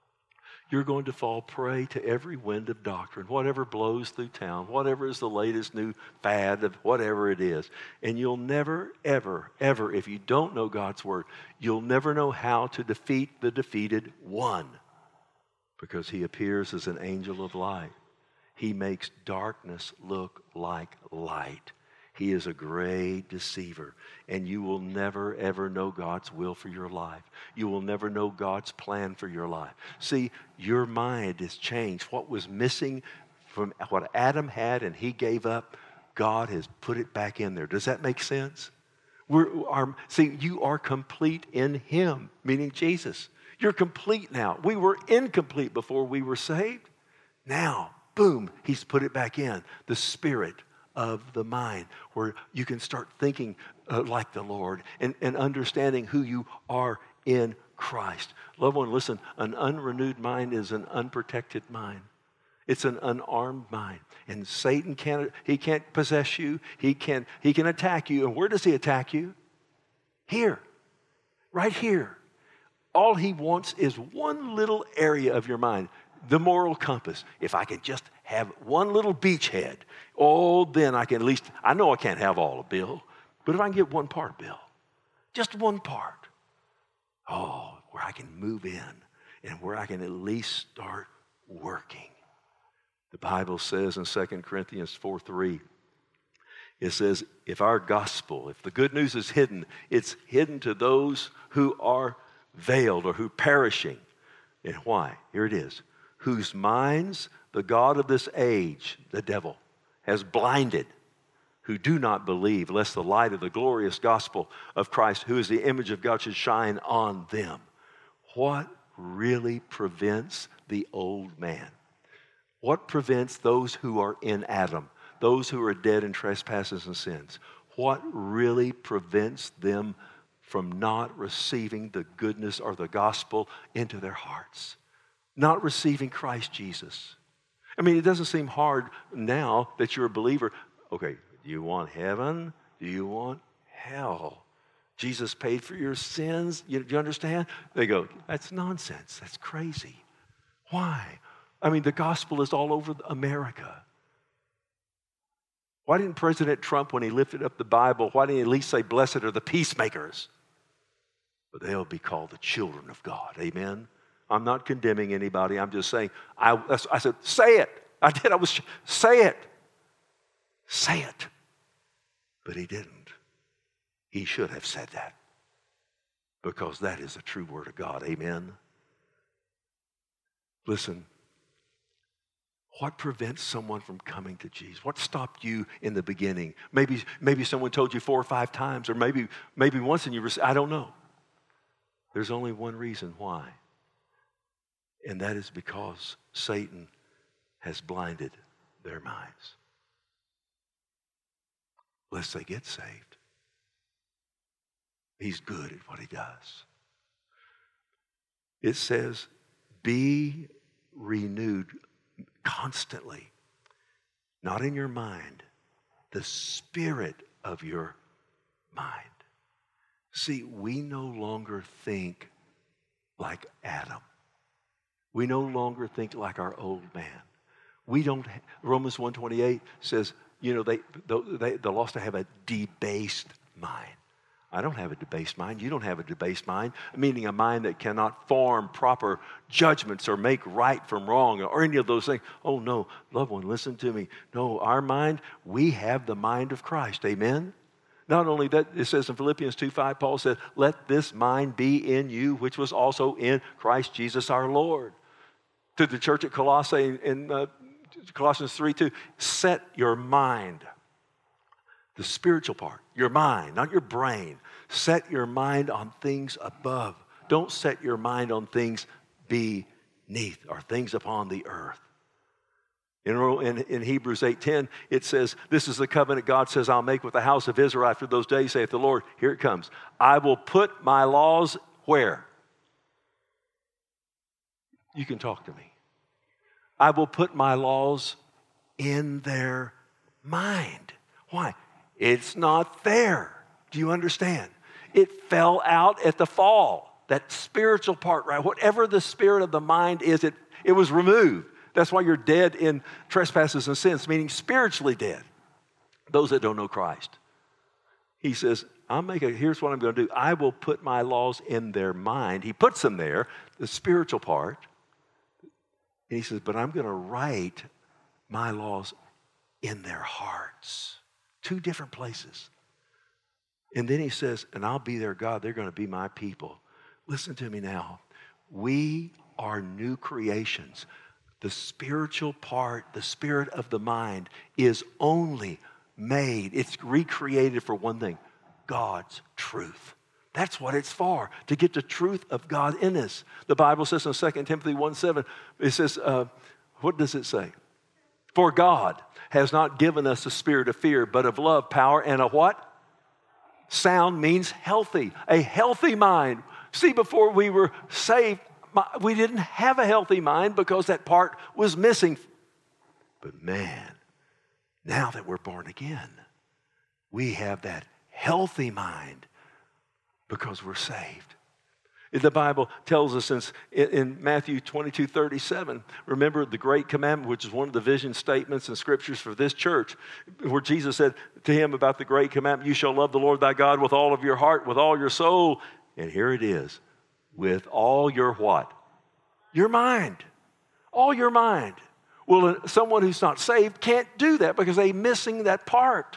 you're going to fall prey to every wind of doctrine, whatever blows through town, whatever is the latest new fad of whatever it is. And you'll never, ever, ever, if you don't know God's word, you'll never know how to defeat the defeated one, because he appears as an angel of light. He makes darkness look like light. He is a great deceiver, and you will never, ever know God's will for your life. You will never know God's plan for your life. See, your mind has changed. What was missing from what Adam had and he gave up, God has put it back in there. Does that make sense? We're, our, see, you are complete in him, meaning Jesus. You're complete now. We were incomplete before we were saved. Now, boom, he's put it back in. The spirit of the mind, where you can start thinking uh, like the Lord and, and understanding who you are in Christ. Loved one, listen, an unrenewed mind is an unprotected mind. It's an unarmed mind. And Satan can't, he can't possess you. He can, he can attack you. And where does he attack you? Here, right here. All he wants is one little area of your mind. the moral compass. If I can just have one little beachhead, oh, then I can at least, I know I can't have all of Bill, but if I can get one part of Bill, just one part, oh, where I can move in and where I can at least start working. The Bible says in Second Corinthians four three, it says, if our gospel, if the good news is hidden, it's hidden to those who are veiled or who perishing. And why? Here it is. Whose minds the God of this age, the devil, has blinded, who do not believe, lest the light of the glorious gospel of Christ, who is the image of God, should shine on them. What really prevents the old man? What prevents those who are in Adam, those who are dead in trespasses and sins? What really prevents them from not receiving the goodness or the gospel into their hearts? Not receiving Christ Jesus. I mean, it doesn't seem hard now that you're a believer. Okay, do you want heaven? Do you want hell? Jesus paid for your sins. You, do you understand? They go, that's nonsense. That's crazy. Why? I mean, the gospel is all over America. Why didn't President Trump, when he lifted up the Bible, why didn't he at least say, blessed are the peacemakers? But they'll be called the children of God. Amen? I'm not condemning anybody. I'm just saying, I, I said, say it. I did. I was, say it. Say it. But he didn't. He should have said that. Because that is the true word of God. Amen? Listen. What prevents someone from coming to Jesus? What stopped you in the beginning? Maybe, maybe someone told you four or five times, or maybe, maybe once and you were, I don't know. There's only one reason why. And that is because Satan has blinded their minds. Lest they get saved. He's good at what he does. It says, be renewed constantly, not in your mind, the spirit of your mind. See, we no longer think like Adam. We no longer think like our old man. We don't, Romans one twenty-eight says, you know, they, they, the lost to have a debased mind. I don't have a debased mind. You don't have a debased mind, meaning a mind that cannot form proper judgments or make right from wrong or any of those things. Oh, no, loved one, listen to me. No, our mind, we have the mind of Christ. Amen? Not only that, it says in Philippians two five, Paul said, let this mind be in you, which was also in Christ Jesus our Lord. To the church at Colossae in uh, Colossians three two, set your mind. The spiritual part, your mind, not your brain. Set your mind on things above. Don't set your mind on things beneath or things upon the earth. In, in, in Hebrews eight ten, it says, this is the covenant God says, I'll make with the house of Israel after those days, saith the Lord. Here it comes. I will put my laws where? You can talk to me. I will put my laws in their mind. Why? It's not there. Do you understand? It fell out at the fall. That spiritual part, right? Whatever the spirit of the mind is, it, it was removed. That's why you're dead in trespasses and sins, meaning spiritually dead. Those that don't know Christ. He says, I'll make a, here's what I'm going to do. I will put my laws in their mind. He puts them there, the spiritual part. And he says, but I'm going to write my laws in their hearts. Two different places. And then he says, and I'll be their God. They're going to be my people. Listen to me now. We are new creations. The spiritual part, the spirit of the mind is only made, it's recreated for one thing, God's truth. That's what it's for, to get the truth of God in us. The Bible says in Second Timothy one seven, it says, uh, what does it say? For God has not given us a spirit of fear, but of love, power, and a what? Sound means healthy, a healthy mind. See, before we were saved, we didn't have a healthy mind because that part was missing. But man, now that we're born again, we have that healthy mind because we're saved. The Bible tells us in, in Matthew twenty-two thirty-seven, remember the great commandment, which is one of the vision statements and scriptures for this church, where Jesus said to him about the great commandment, you shall love the Lord thy God with all of your heart, with all your soul. And here it is, with all your what? Your mind. All your mind. Well, someone who's not saved can't do that because they're missing that part.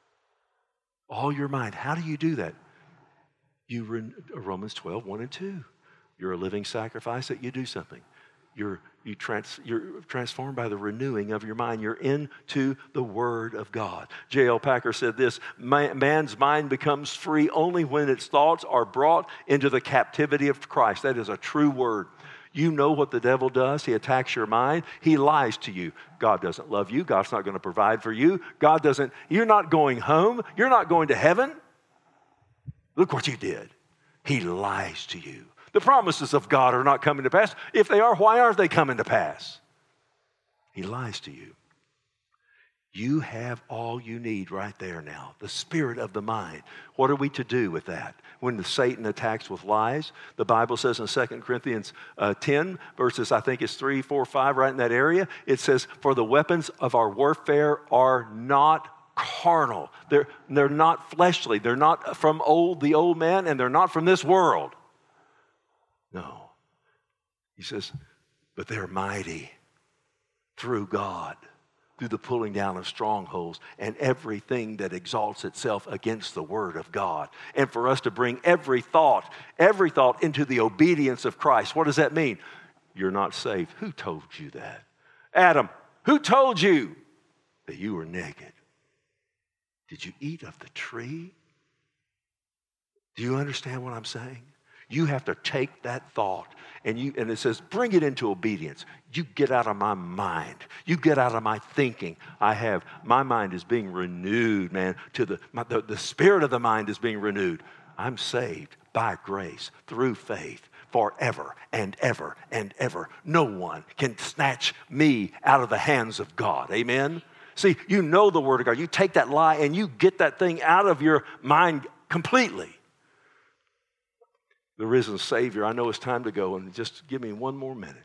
All your mind. How do you do that? You re- Romans twelve, one and two. You're a living sacrifice that you do something. You're, you trans, you're transformed by the renewing of your mind. You're into the Word of God. J L Packer said this, man's mind becomes free only when its thoughts are brought into the captivity of Christ. That is a true word. You know what the devil does. He attacks your mind. He lies to you. God doesn't love you. God's not going to provide for you. God doesn't, you're not going home. You're not going to heaven. Look what you did. He lies to you. The promises of God are not coming to pass. If they are, why aren't they coming to pass? He lies to you. You have all you need right there now. The spirit of the mind. What are we to do with that? When the Satan attacks with lies, the Bible says in Second Corinthians uh, ten, verses I think it's three, four, five, right in that area, it says, for the weapons of our warfare are not carnal. They're, they're not fleshly. They're not from old the old man, and they're not from this world. No. He says, but they're mighty through God, through the pulling down of strongholds and everything that exalts itself against the Word of God. And for us to bring every thought, every thought into the obedience of Christ. What does that mean? You're not saved. Who told you that? Adam, who told you that you were naked? Did you eat of the tree? Do you understand what I'm saying? You have to take that thought and you and it says, bring it into obedience. You get out of my mind. You get out of my thinking. I have, my mind is being renewed, man, to the, my, the, the spirit of the mind is being renewed. I'm saved by grace through faith forever and ever and ever. No one can snatch me out of the hands of God. Amen? See, you know the Word of God. You take that lie and you get that thing out of your mind completely. The risen Savior, I know it's time to go, and just give me one more minute.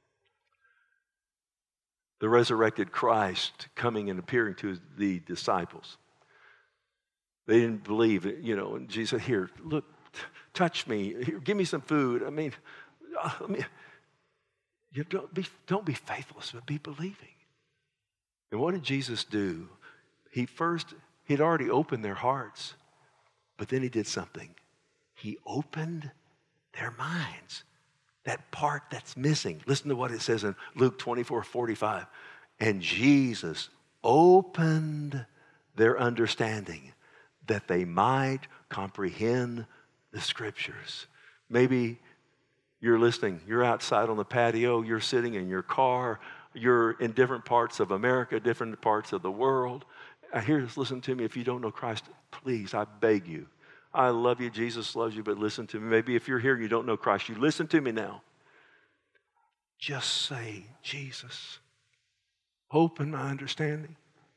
The resurrected Christ coming and appearing to the disciples. They didn't believe it, you know, and Jesus said, here, look, t- touch me. Here, give me some food. I mean, I mean you don't be, don't be faithless, but be believing. And what did Jesus do? He first, he'd already opened their hearts, but then he did something. He opened their minds. That part that's missing. Listen to what it says in Luke twenty-four forty-five. And Jesus opened their understanding that they might comprehend the Scriptures. Maybe you're listening. You're outside on the patio. You're sitting in your car. You're in different parts of America, different parts of the world. Here, listen to me. If you don't know Christ, please, I beg you. I love you. Jesus loves you, but listen to me. Maybe if you're here and you don't know Christ, you listen to me now. Just say, Jesus, open my understanding.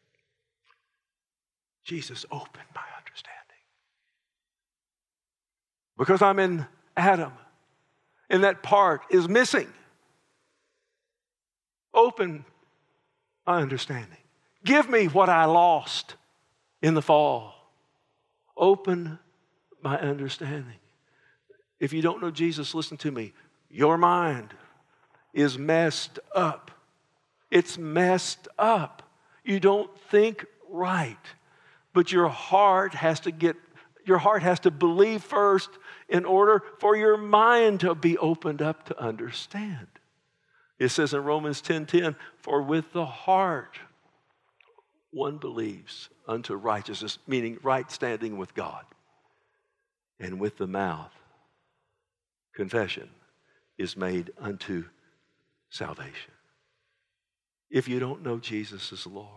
Jesus, open my understanding. Because I'm in Adam, and that part is missing. Open my understanding. Give me what I lost in the fall. Open my understanding. If you don't know Jesus, listen to me. Your mind is messed up. It's messed up. You don't think right. But your heart has to get, your heart has to believe first in order for your mind to be opened up to understand. It says in Romans ten ten, for with the heart one believes unto righteousness, meaning right standing with God. And with the mouth, confession is made unto salvation. If you don't know Jesus as Lord,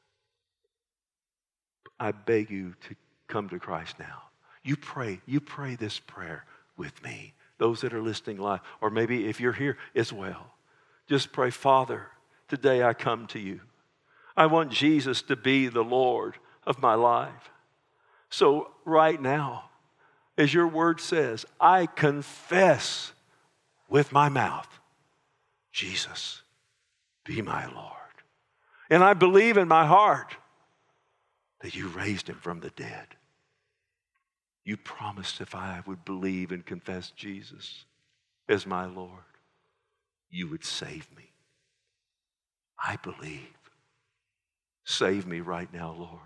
I beg you to come to Christ now. You pray, you pray this prayer with me. Those that are listening live, or maybe if you're here as well, just pray, Father, today I come to you. I want Jesus to be the Lord of my life. So right now, as your word says, I confess with my mouth, Jesus, be my Lord. And I believe in my heart that you raised him from the dead. You promised if I would believe and confess Jesus as my Lord, you would save me. I believe. Save me right now, Lord.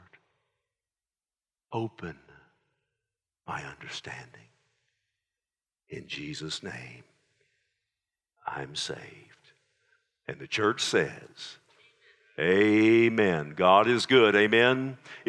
Open my understanding. In Jesus' name, I'm saved. And the church says, amen. God is good. Amen.